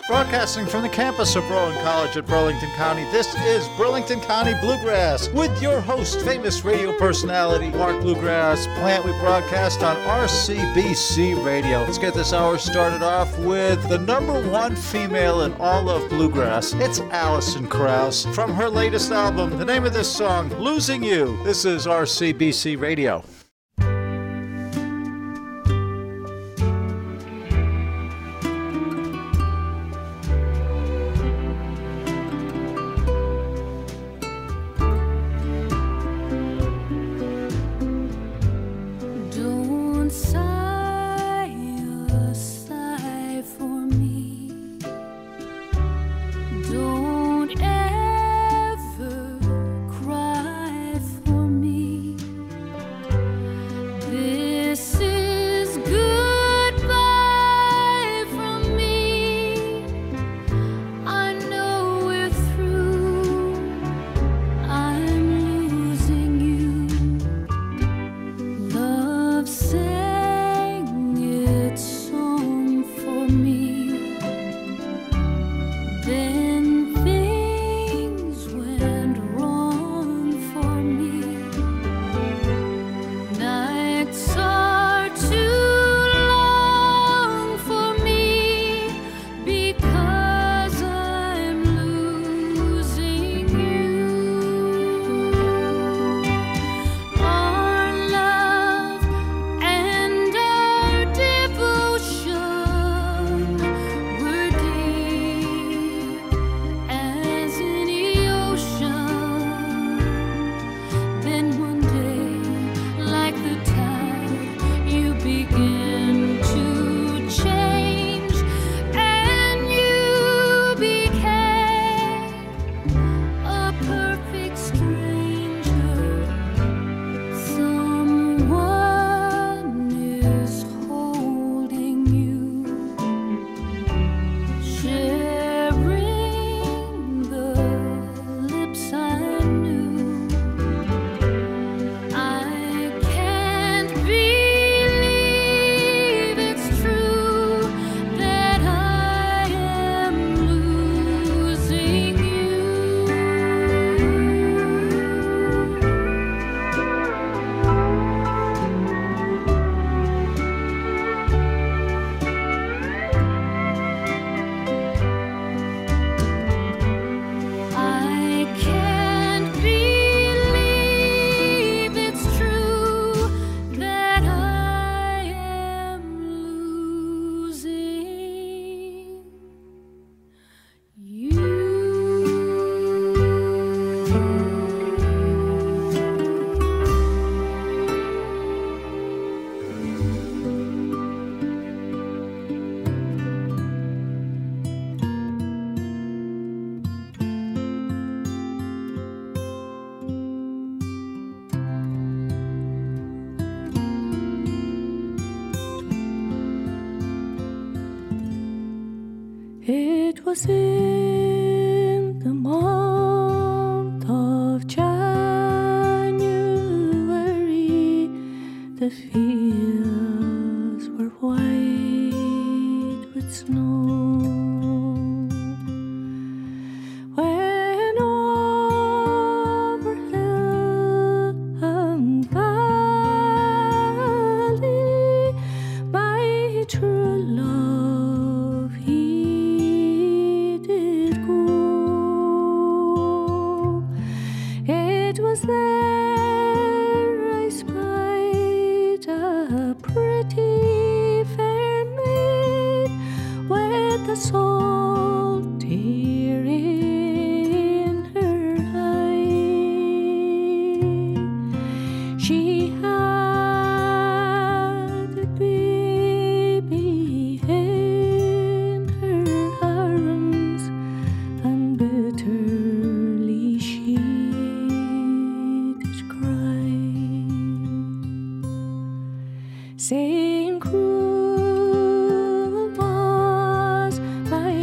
Broadcasting from the campus of Rowan College at Burlington County, this is Burlington County Bluegrass with your host, famous radio personality, Mark Bluegrass Plant. We broadcast on RCBC Radio. Let's get this hour started off with the number one female in all of Bluegrass. It's Alison Krauss from her latest album. The name of this song, Losing You. This is RCBC Radio. It was in the month of January, the fields were white with snow. When over hill and valley my true love he did go. It was there I spied a pretty fair maid with a salt tear in her eye. She had a baby in her arms, and bitterly she did cry, saying, cruel was my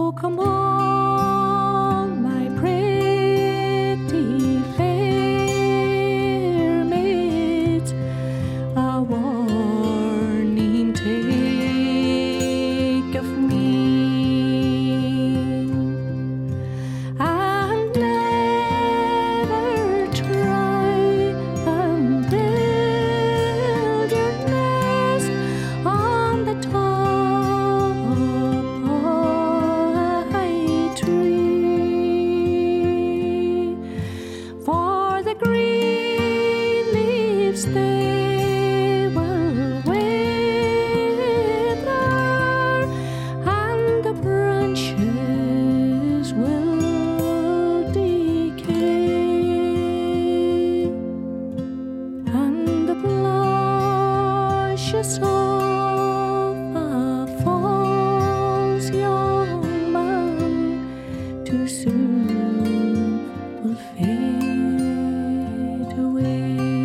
come on, my pretty fair maids, a warning take of me. And never try and build your nest on the top of a high tree, for the green leaves they will wither, and the branches will decay, and the blushes of a false young man too soon will fade away.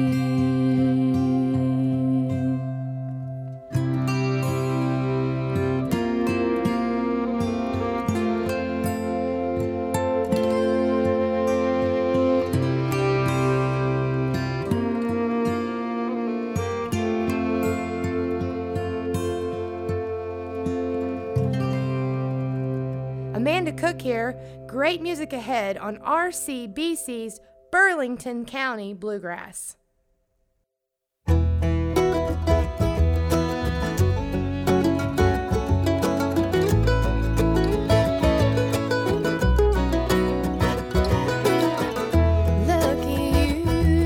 Amanda Cook here. Great music ahead on RCBC's Burlington County Bluegrass. Lucky you,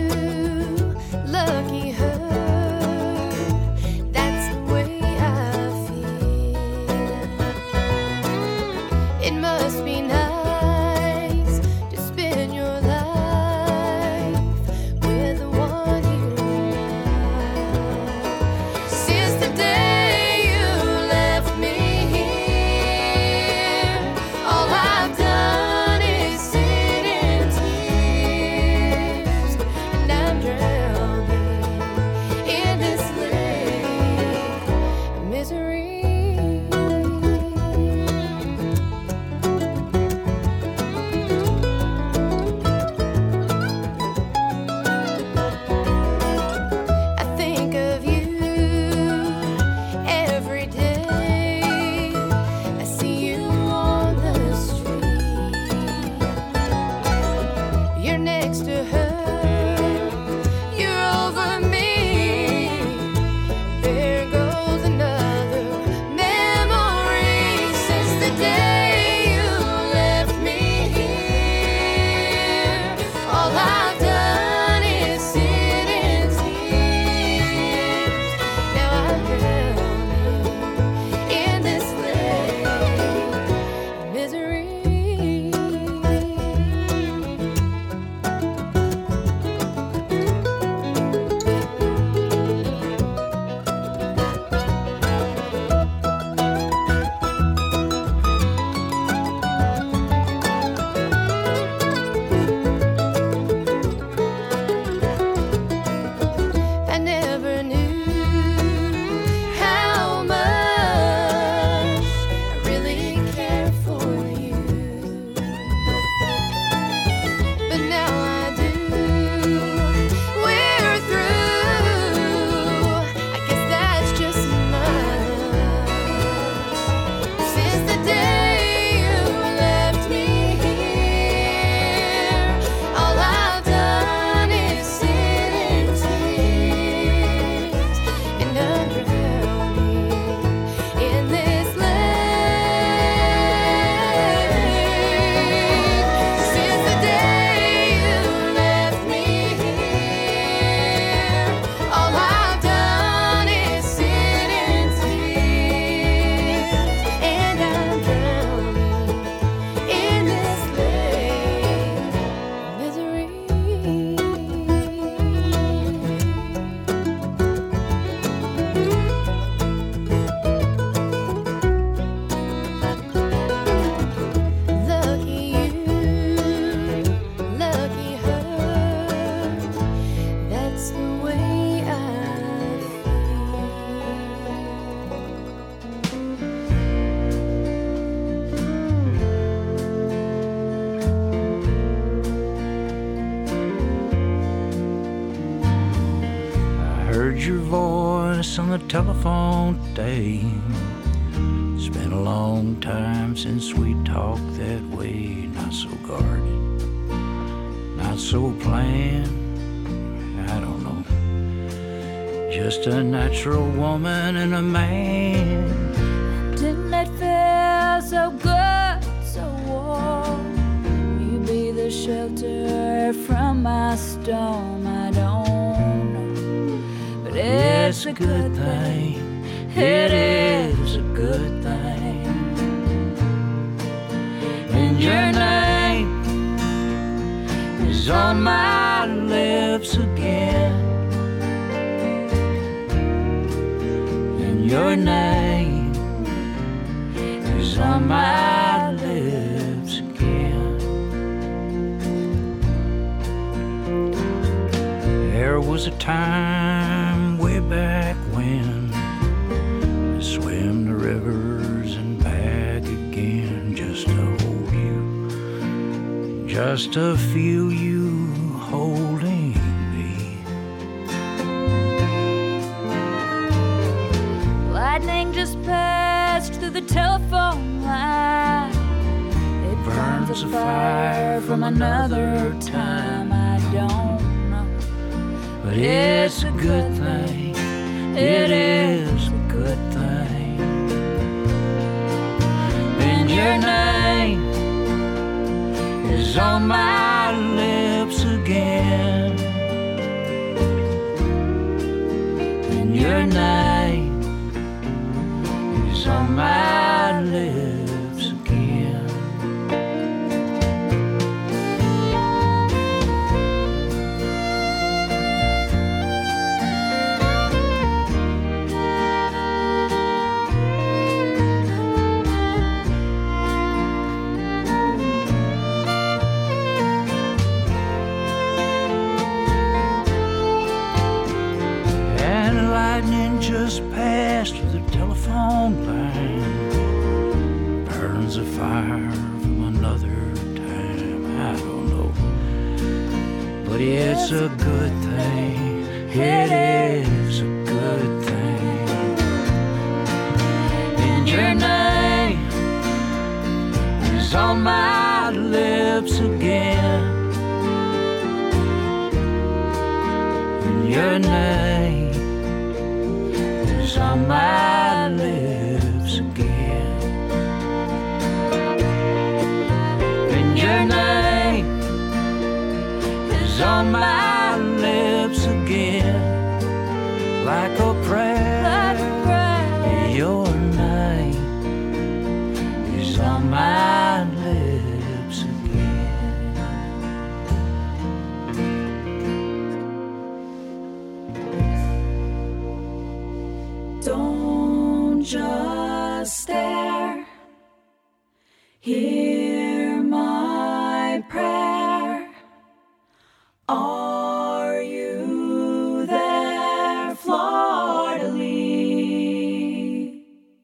lucky her. That's the way I feel. It must be nice to spend your life with the one voice on the telephone today. It's been a long time since we talked that way. Not so guarded, not so planned. I don't know. Just a natural woman and a man. Didn't it feel so good, so warm? You be the shelter from my storm. I don't know, but it's a good thing. It is a good thing. And your name is on my lips again. And your name is on my lips again. There was a time way back when I swam the rivers and back again just to hold you, just to feel you holding me. Lightning just passed through the telephone line. It burns a fire from another time. I don't know, But it's a good thing. It is a good thing. And your name is on my lips again. And your name is on my lips again. Just passed through the telephone line, burns a fire from another time. I don't know, but it's a good thing. It is a good thing. And your name is on my lips again. And your name on my lips again. And your name is on my lips again. Like a prayer, like a prayer. Your name is on my lips again. Don't just stare. Hear my prayer. Are you there, Fleur-de-Lis?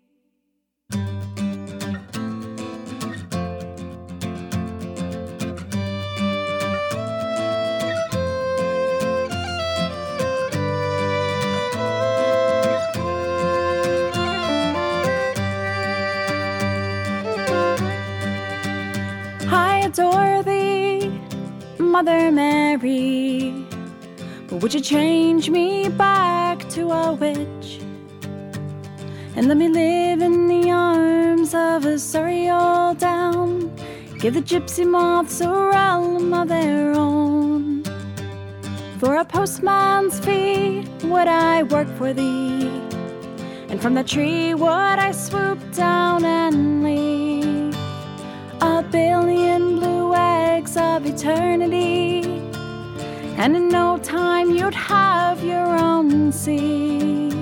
I adore thee, Mother Mary, but would you change me back to a witch and let me live in the arms of a sorry old down? Give the gypsy moths a realm of their own. For a postman's fee would I work for thee, and from the tree would I swoop down and leave a billion blue eggs of eternity, and in no time you'd have your own seed.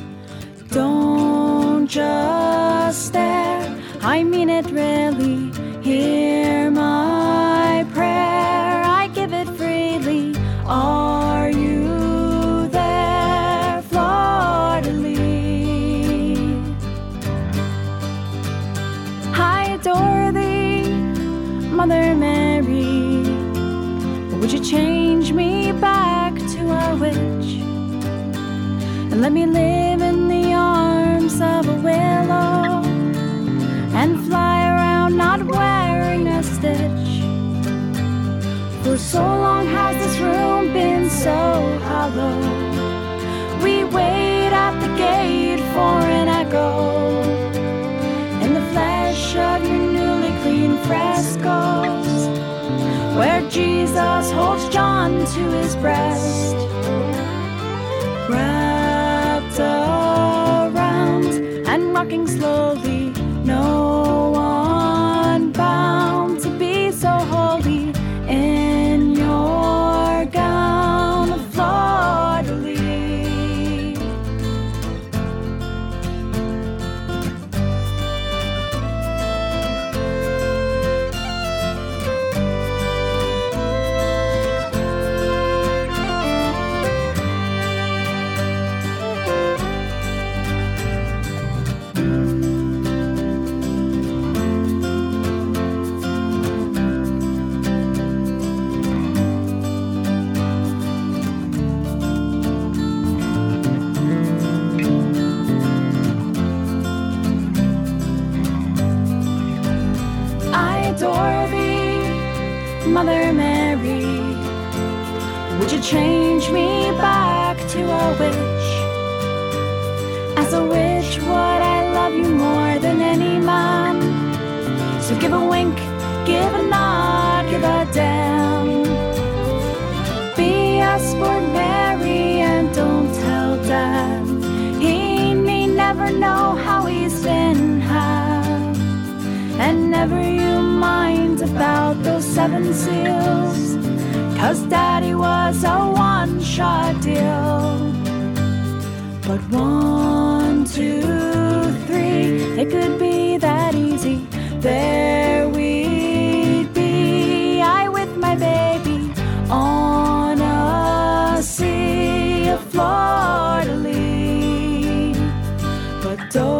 Don't just stare, I mean it really. Hear my prayer, I give it freely. Are you there, Fleur-de-Lis? I adore thee, Mother Mary, but would you change me back to a witch and let me live in the arms of a willow and fly around not wearing a stitch. For so long has this room been so hollow. We wait at the gate for an echo in the flesh of your newly clean frescoes, where Jesus holds John to his breast, wrapped around and rocking slowly. No one bound to be so holy in your gown of fleur-de-lis. Adore thee, Mother Mary. Would you change me back to a witch? As a witch would I love you more than any man. So give a wink, give a nod, give a damn. Be a sport, Mary, and don't tell Dad. He need never know how he's been had. And never you mind about those 7 seals, 'cause Daddy was a one-shot deal. But 1, 2, 3, it could be that easy. There we'd be, I with my baby, on a sea of fleur-de-lis. But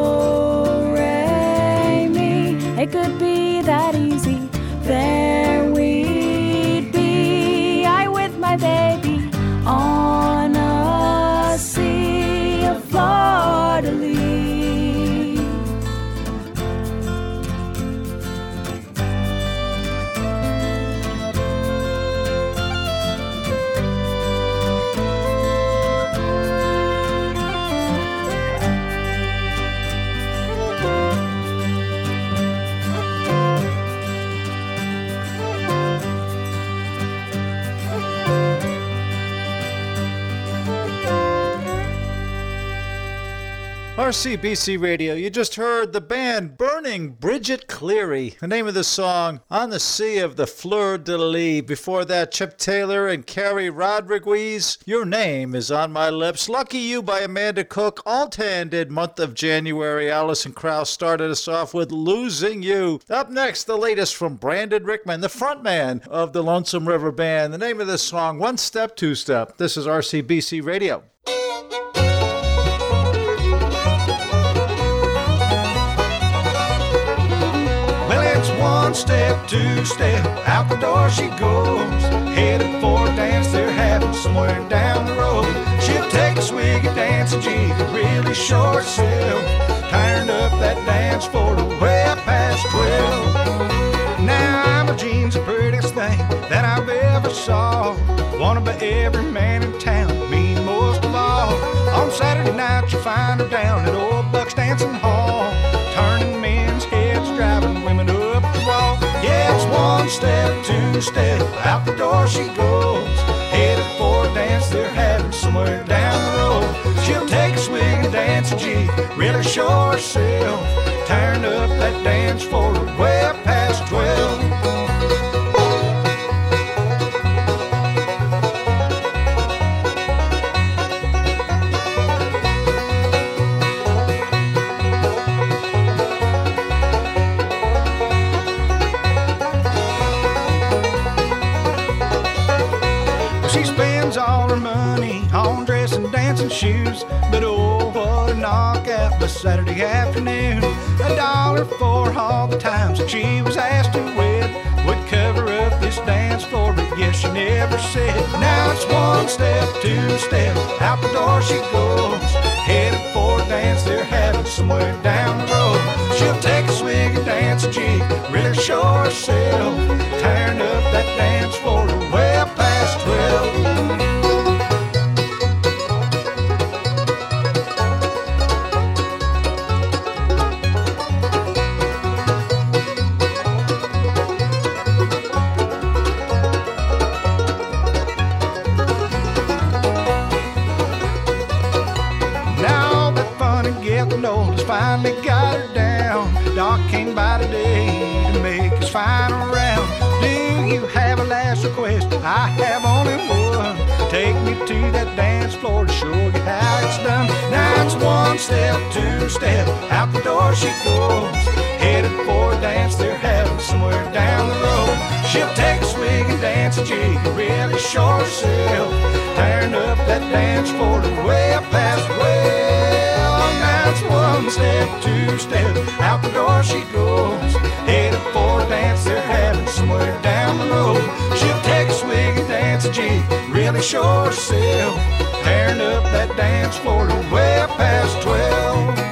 do-re-mi, it could be that easy. There we'd be, I with my baby, on a sea of fleur-de-lis. RCBC Radio, you just heard the band Burning Bridget Cleary. The name of the song, On the Sea of the Fleur-de-Lis. Before that, Chip Taylor and Carrie Rodriguez, Your Name is on My Lips. Lucky You by Amanda Cook. Altan did Month of January. Alison Krauss started us off with Losing You. Up next, the latest from Brandon Rickman, the frontman of the Lonesome River Band. The name of this song, One Step, Two Step. This is RCBC Radio. One step, two step, out the door she goes, headed for a dance they're having somewhere down the road. She'll take a swig of dancing, she could really show herself, turned up that dance floor to way past 12. Now Emma Jean's the prettiest thing that I've ever saw, wanted by every man in town, me most of all. On Saturday night you'll find her down at Old Buck's Dancing Hall, turning men's heads, driving women up the wall. Yeah, it's one step, two step, out the door she goes, headed for a dance they're having somewhere down the road. She'll take a swig of dancing, she really show herself, turn up that dance floor way past 12. She spends all her money on dress and dancing shoes, but oh, what a knockout the Saturday afternoon. $1 for all the times that she was asked to wed would cover up this dance floor, but yes, she never said. Now it's one step, two step, out the door she goes, headed for a dance they're having somewhere down the road. She'll take a swig and dance a jig, really show herself, tearing up that dance floor well past 12. Finally got her down. Doc came by today to make his final round. Do you have a last request? I have only one. Take me to that dance floor to show you how it's done. Now it's one step, two step, out the door she goes, headed for a dance they're having somewhere down the road. She'll take a swig and dance a jig, really show herself, tearing up that dance floor way up past one step, two step, out the door she goes, headed for a dance they're having somewhere down the road. She'll take a swig and dance a jig, really show herself, tearing up that dance floor way past 12.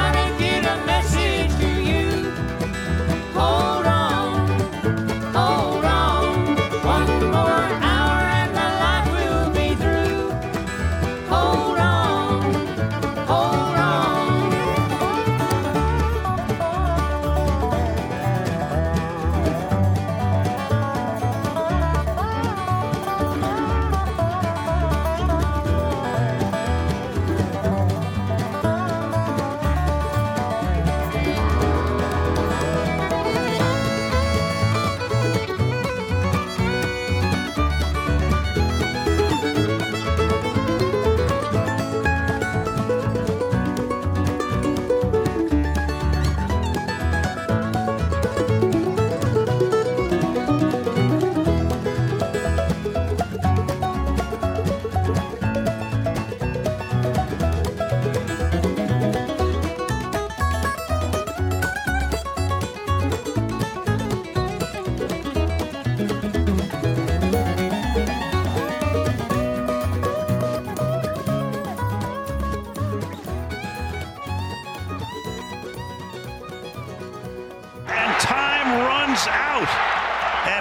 Oh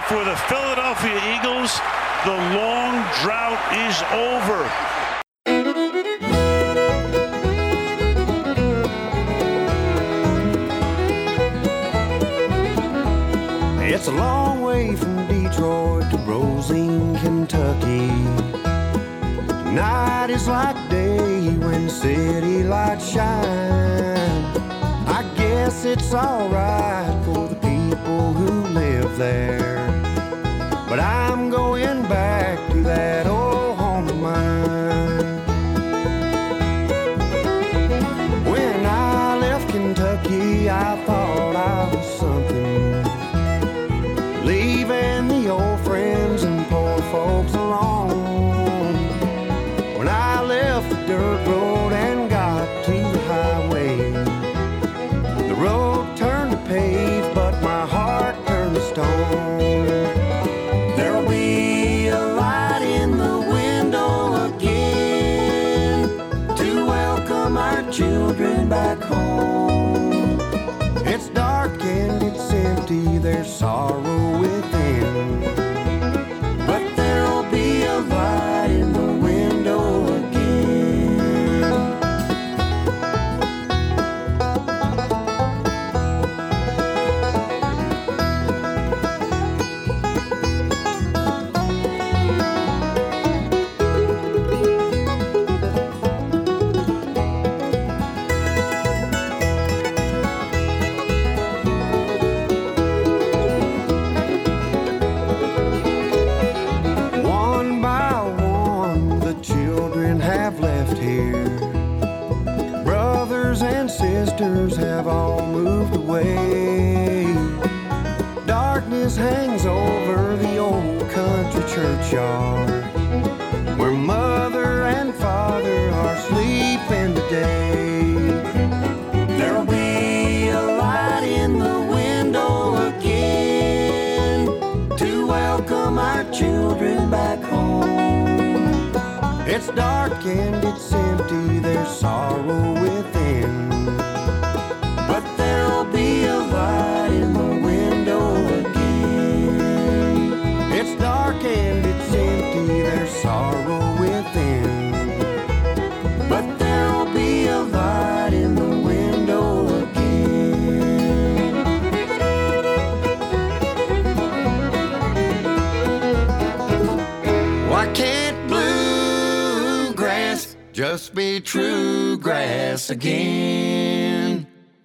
for the Philadelphia Eagles. The long drought is over. It's a long way from Detroit to Rosine, Kentucky. Night is like day when city lights shine. I guess it's alright for the people who live there, but I'm going back to that old home of mine. When I left Kentucky, I thought I was something, leaving the old friends and poor folks alone. When I left the dirt road and got to the highway, the road turned to pave, but my heart turned to stone. There'll be a light in the window again to welcome our children back home. It's dark and it's empty, there's sorrow within, but there'll be a light in the window again. One by one, the children have left here. Brothers and sisters have all moved away. Darkness hangs over the old country churchyard, where mother and father are sleeping today. There'll be a light in the window again to welcome our children back home. It's dark and it's empty, there's sorrow within, but there'll be a light in the window again. It's dark and it's empty, there's sorrow within, but there'll be a light in the window again. Why can't bluegrass just be true grass again?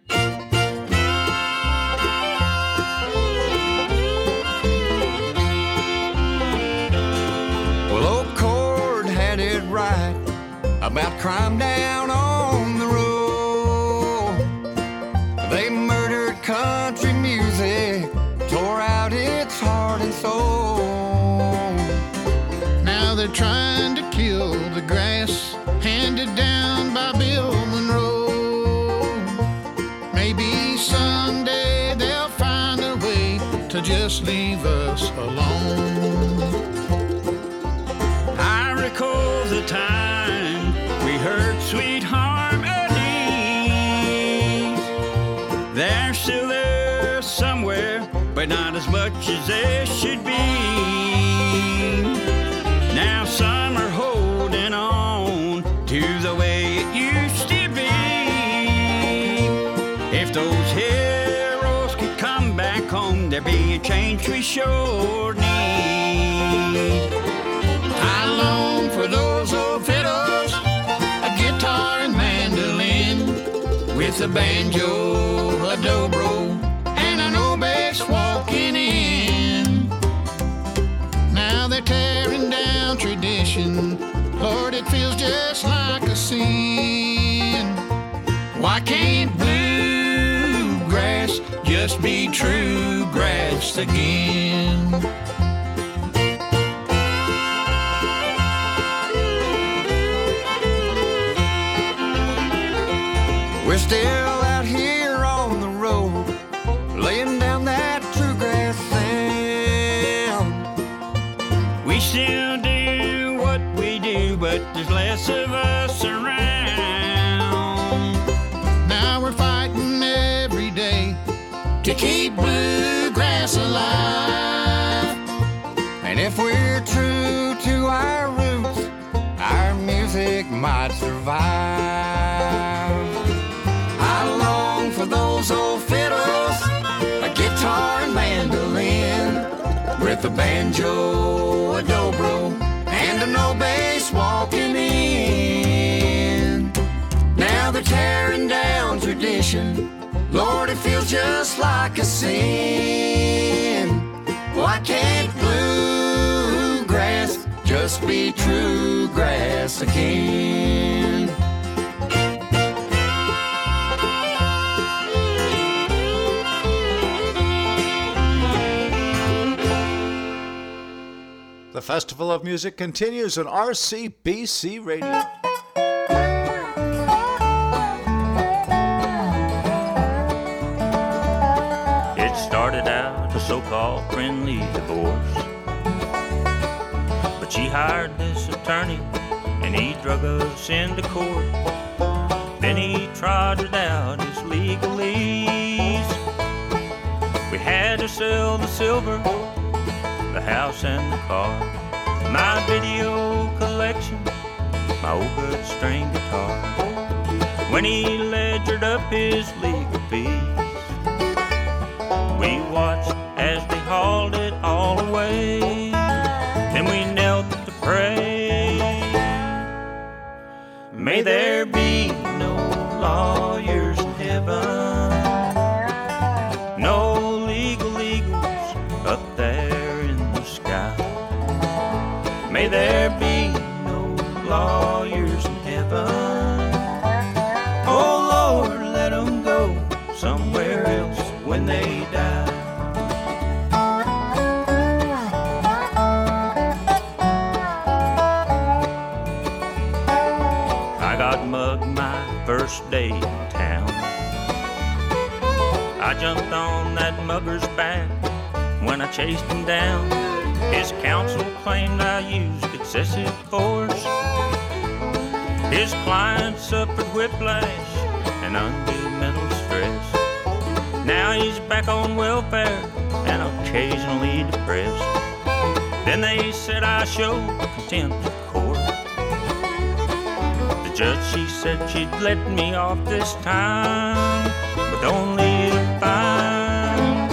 Well, Old Cord had it right about crime down on the road. They murdered country music, tore out its heart and soul. Now they're trying to kill the grass handed down by Bill Monroe. Maybe someday they'll find a way to just leave us alone. I recall the time we heard sweet harmonies. They're still there somewhere, but not as much as they should be. Now some are holding on to the way it used to be. If those heroes could come back home, there'd be a change we sure need. I long for those old fiddles, a guitar and mandolin, with a banjo, a dobro, and an old bass walking in. Now they're tearing down tradition, Lord, it feels just like a sin. Why can't bluegrass just be true grass again? We're still out here on the road, laying down that true grass sound. We still do what we do, but there's less of us around. Now we're fighting every day to keep bluegrass alive. might survive. I long for those old fiddles, a guitar and mandolin, with a banjo, a dobro, and a no bass walking in. Now they're tearing down tradition. Lord, it feels just like a sin. Why can't bluegrass just be true grass again? The Festival of Music continues on RCBC Radio. Started out a so-called friendly divorce, but she hired this attorney and he drug us into court. Then he trotted out his legalese. We had to sell the silver, the house and the car, my video collection, my old good string guitar. When he ledgered up his legal fees, we watched as they hauled it all away. Then we knelt to pray. May there be no lawyers in heaven, no legal eagles up there in the sky. May there be no lawyers in heaven. Oh Lord, let them go somewhere else when they die. I got mugged my first day in town. I jumped on that mugger's back when I chased him down. His counsel claimed I used excessive force. His client suffered whiplash and undue mental stress. Now he's back on welfare and occasionally depressed. Then they said I showed contempt of court. The judge, she said she'd let me off this time, but only if I'm.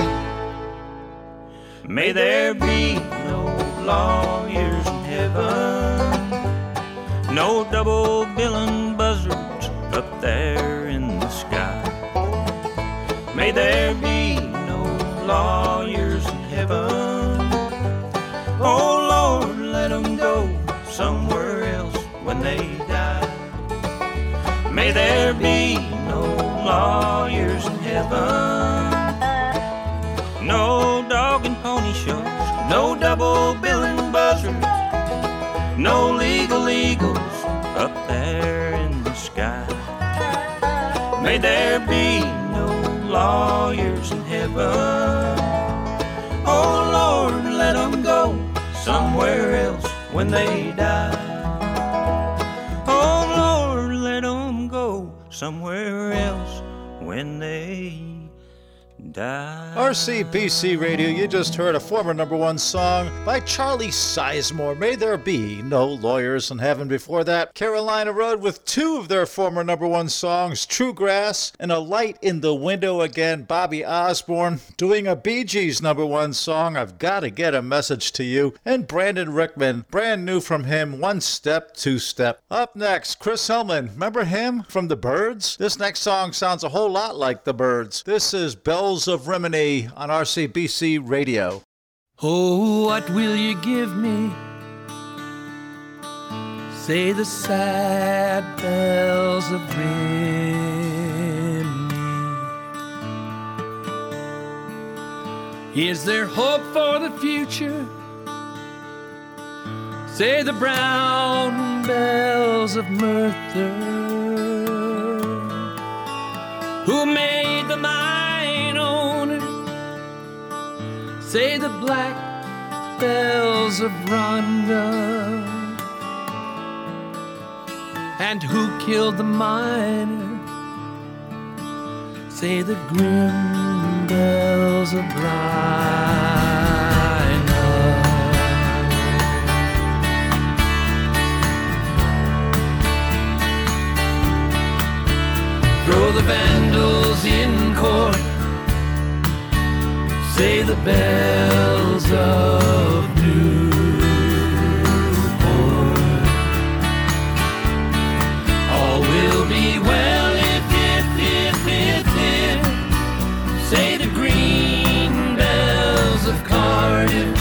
May there be no lawyers in heaven, no double billing buzzards up there in the sky. May there be no lawyers in heaven. Oh Lord, let them go somewhere else when they die. May there be no lawyers in heaven, no dog and pony shows, no double billing buzzards, no legal eagles up there in the sky. May there be no lawyers in heaven. Oh Lord, let them go somewhere else when they die. Oh Lord, let them go somewhere else when they die. RCBC Radio, you just heard a former #1 song by Charlie Sizemore, May There Be No Lawyers in Heaven. Before that, Carolina Road with two of their former #1 songs, True Grass and A Light in the Window Again. Bobby Osborne doing a Bee Gees #1 song, I've Gotta Get a Message to You. And Brandon Rickman, brand new from him, One Step, Two Step. Up next, Chris Hillman. Remember him from The Byrds? This next song sounds a whole lot like The Byrds. This is Bells of Rimini on RCBC Radio. Oh, what will you give me? Say the sad bells of Rimini. Is there hope for the future? Say the brown bells of Merthyr. Who made the mine owner? Say the black bells of Rhonda. And who killed the miner? Say the grim bells of Bryna. Oh, the vandals in court say the bells of Newport. All will be well if say the green bells of Cardiff.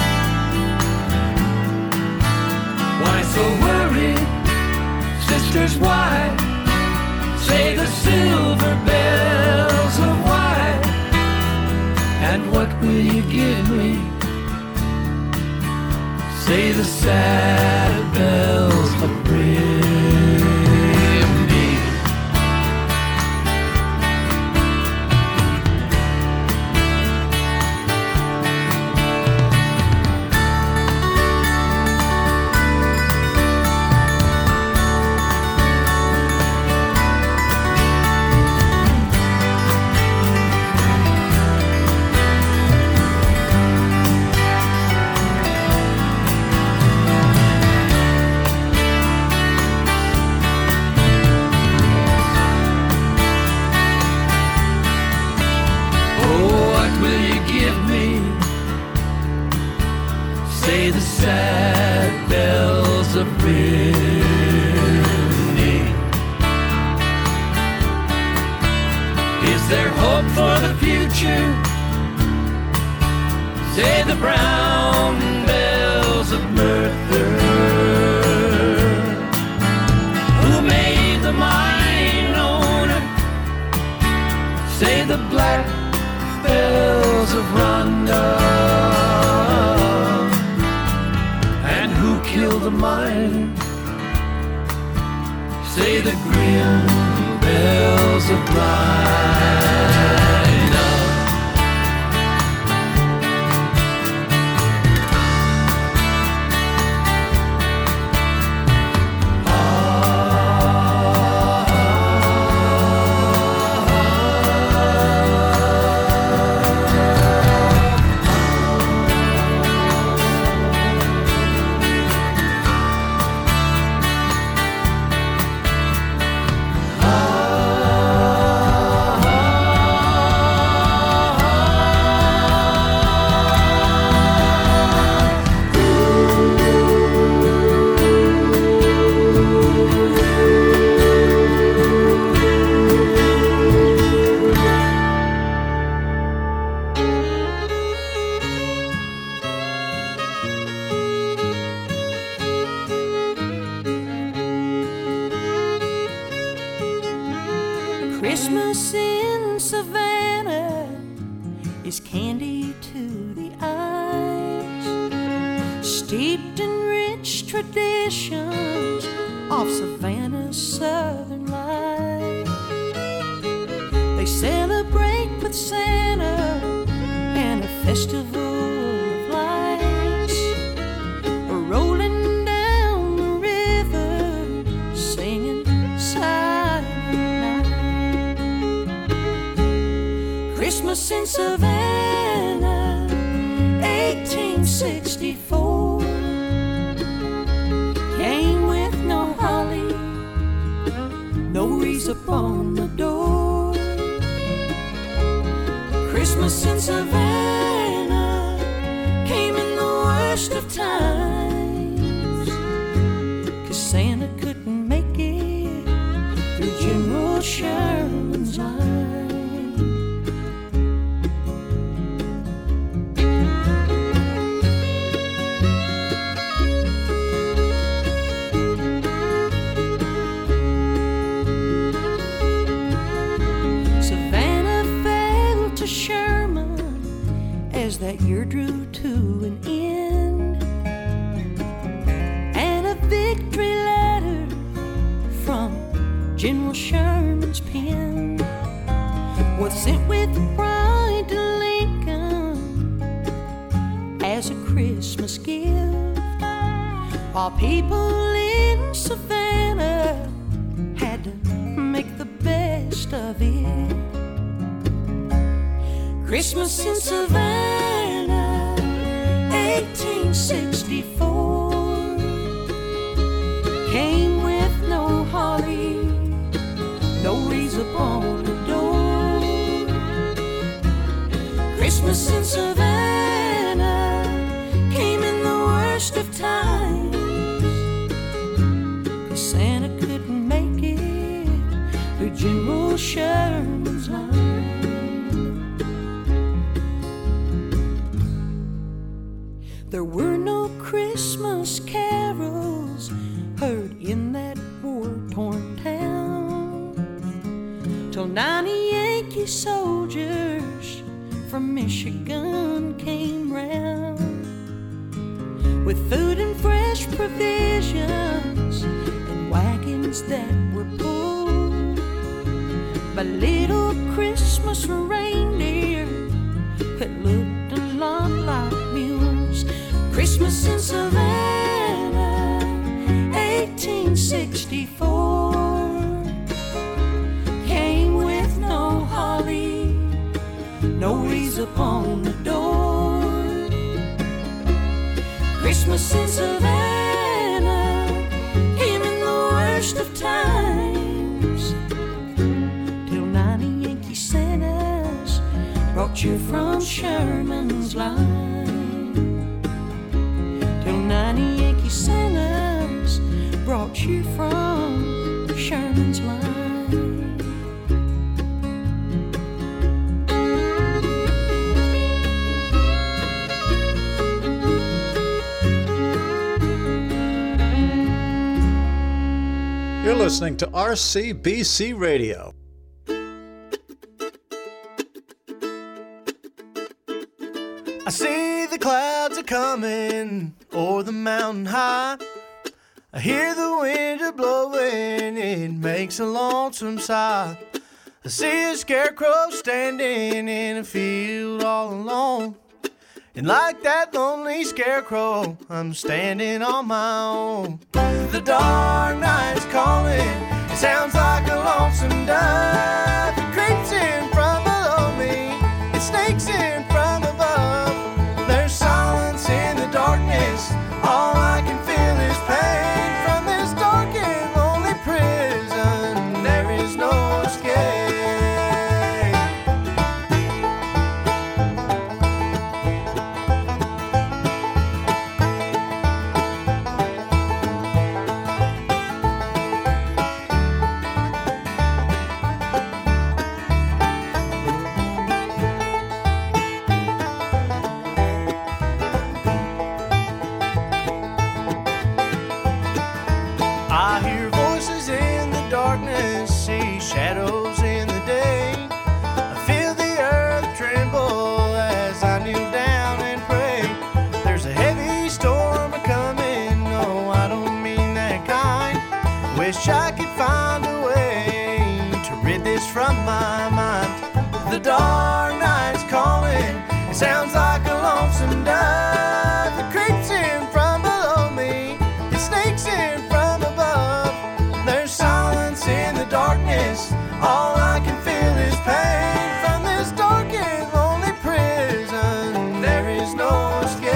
Why so worried, sisters, why? Say the silver bells of Wye. And what will you give me? Say the sad bells of Brimley. Say the sad bells of Brimley. Is there hope for the future? Say the brown bells of Merthyr. Who made the mine owner? Say the black bells of Rhondda. Kill the mine. Say the grim bells of Bryna. Christmas in Savannah is candy to the eyes, steeped in rich traditions of Savannah's southern life. They celebrate with Santa and a festival of lights, rolling down the river, singing Christmas in Savannah, 1864, came with no holly, no wreaths upon the door. Christmas in Savannah came in the worst of times, 'cause Santa couldn't make it through General Sherman's line. That year drew to an end, and a victory letter from General Sherman's pen was sent with pride to Lincoln as a Christmas gift, while people in Savannah had to make the best of it. Christmas in Savannah, 1864, came with no holly, no wreaths upon the Christmas in Savannah came in the worst of times, 'cause Santa couldn't make it through General Sherman's line. There were no Christmas carols heard in that war-torn town till 90 Yankee soldiers from Michigan came round with food and fresh provisions and wagons that were pulled by little Christmas reindeer that looked a lot like mules. Christmas in Savannah, 1864, came with no holly, no wreaths upon the door. Christmas in Savannah came in the worst of times, till 90 Yankee Santas brought you from Sherman's line. Till 90 Yankee Santas brought you from Sherman's line. You're listening to RCBC Radio. I see the clouds are coming o'er the mountain high. I hear the wind a blowing, it makes a lonesome sigh. I see a scarecrow standing in a field all alone, and like that lonely scarecrow, I'm standing on my own. The dark night's calling, it sounds like a lonesome dove. It creeps in from below me, it snakes in from above. There's silence in the darkness, all I can feel is pain. From this dark and lonely prison, there is no escape. I hear voices in the darkness, see shadows in the day. I feel the earth tremble as I kneel down and pray. There's a heavy storm a-coming, no, I don't mean that kind. Wish I could find a way to rid this from my mind. The dark night's calling, it sounds like a lonesome dove. It creeps in from below me, it snakes in from above. There's silence in the darkness, all I can feel is pain. From this dark and lonely prison, there is no escape.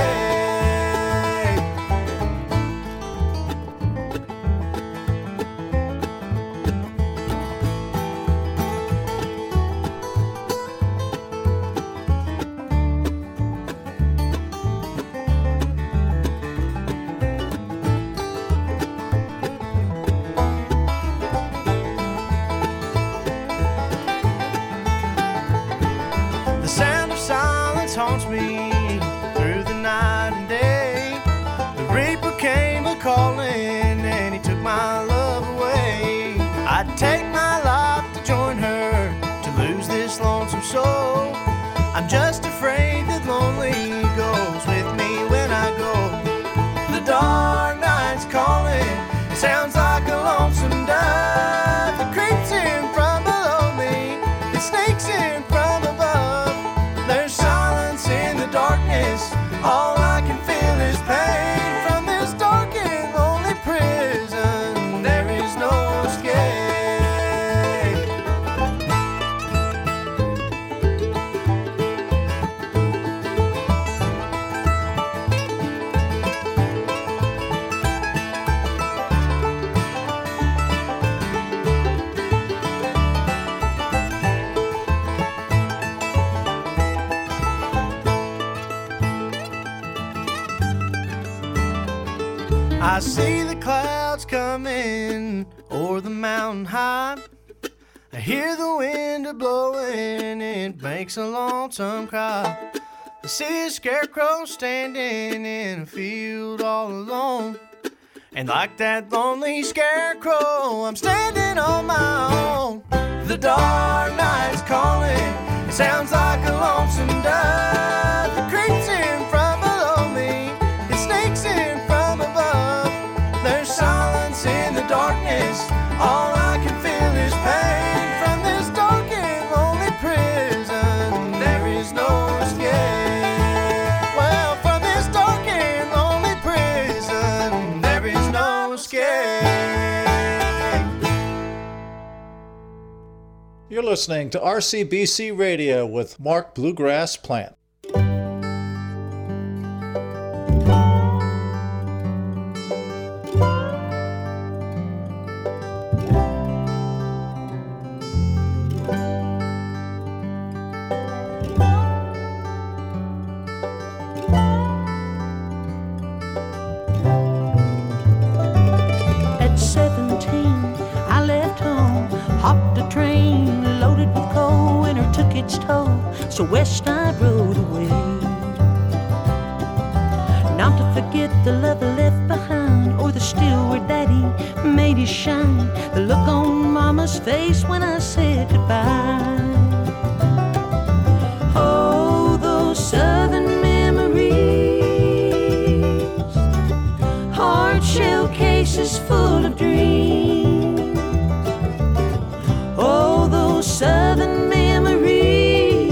The sound of silence haunts me through the night and day. The reaper came a-calling and he took my love away. I'd take my life to join her, to lose this lonesome soul. I'm just afraid that lonely goes with me when I go. The dark night's calling, it sounds like a lonesome dove. It creeps in from below me, it snakes in from above. There's silence in the darkness, all I can feel is pain. From this dark and lonely prison, there is no escape. see the clouds coming o'er the mountain high. I hear the wind a-blowing, it makes a lonesome cry. I see a scarecrow standing in a field all alone. And like that lonely scarecrow, I'm standing on my own. The dark night's calling, it sounds like a lonesome dove. It creeps in from below me, it sneaks in from above. There's silence in the darkness, all I can feel is pain. From this dark and lonely prison, there is no escape. Well, from this dark and lonely prison, there is no escape. You're listening to RCBC Radio with Mark Bluegrass Plant. At 17, I left home, hopped a train loaded with coal. Winter took its toll, so west I rode away. Not to forget the love I left behind, or the still where Daddy made his shine. The look on Mama's face when I said goodbye. Oh, those southern memories, hard shell cases full of dreams. Oh, those southern memories,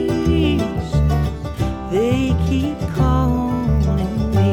they keep calling me.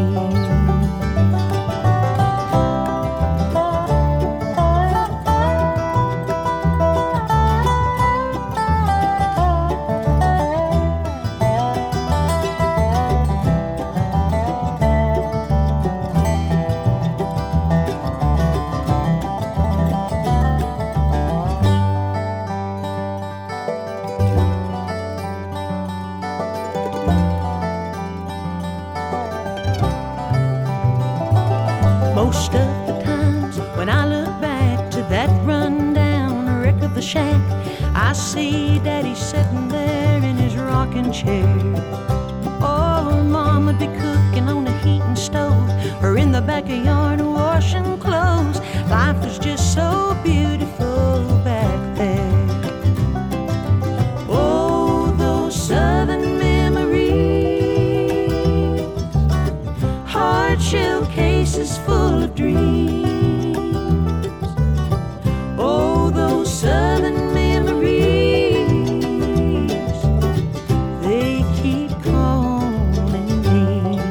Most of the times when I look back to that rundown wreck of the shack, I see Daddy sitting there in his rocking chair. Oh, Mama'd be cooking on the heating stove, or in the backyard washing clothes. Life was just so beautiful back there. Oh, those southern memories, hard shell cases full of dreams. Oh, those southern memories, they keep calling me.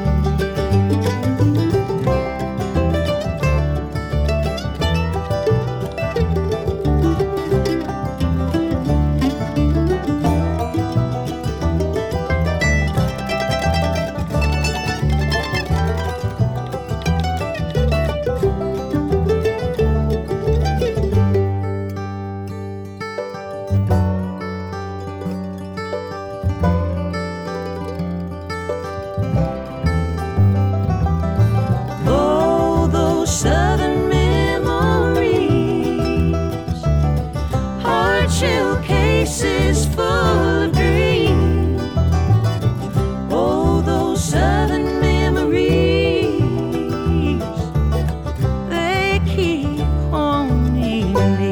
Oh, those southern memories, hard shell cases full of dreams. Oh, those southern memories, they keep haunting me.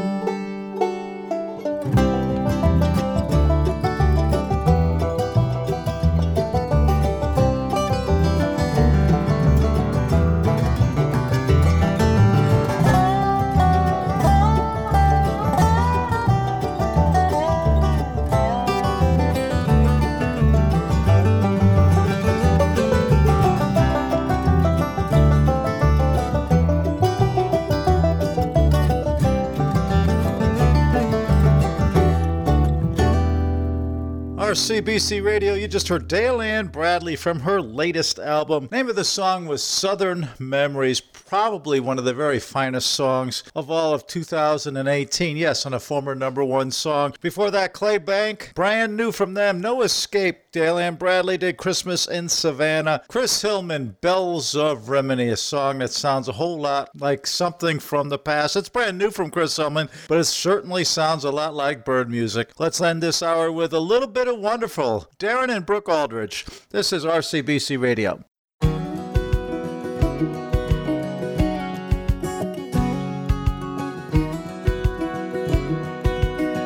RCBC Radio, you just heard Dale Ann Bradley from her latest album. Name of the song was Southern Memories, probably one of the very finest songs of all of 2018. Yes, on a former #1 song. Before that, Clay Bank, brand new from them, No Escape. Dale Ann Bradley did Christmas in Savannah. Chris Hillman, Bells of Rimini, a song that sounds a whole lot like something from the past. It's brand new from Chris Hillman, but it certainly sounds a lot like bird music. Let's end this hour with a little bit of wonderful Darren and Brooke Aldridge. This is RCBC Radio.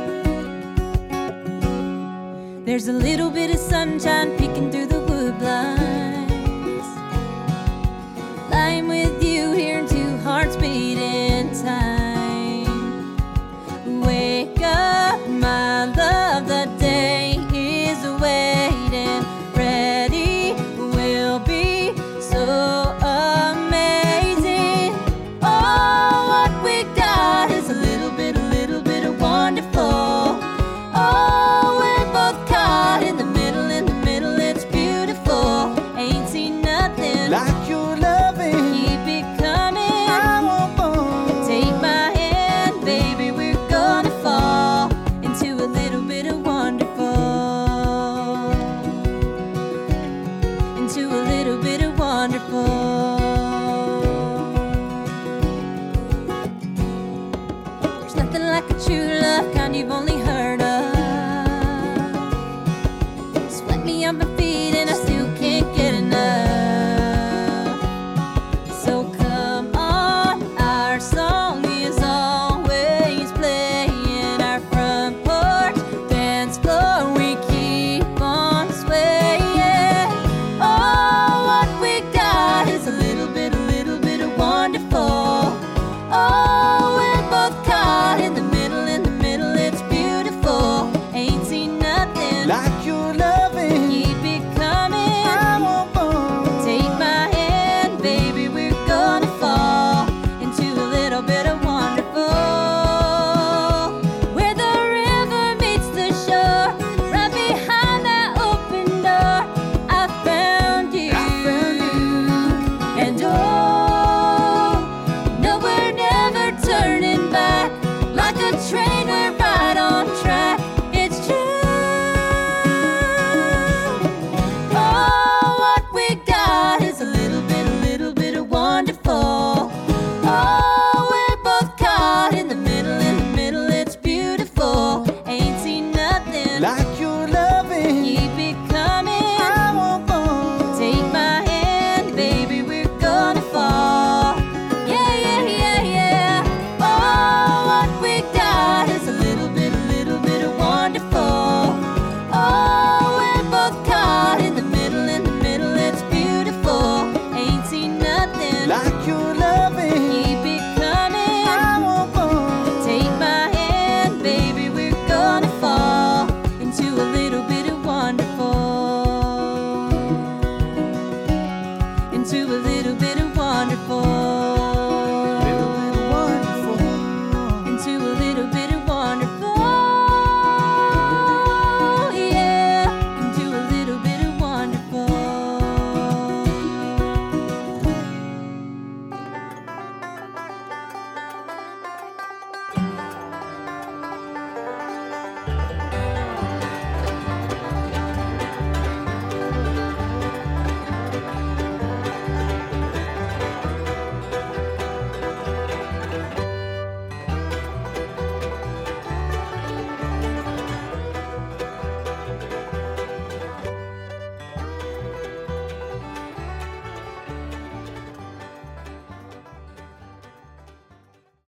There's a little bit of sunshine peeking through the woodbine.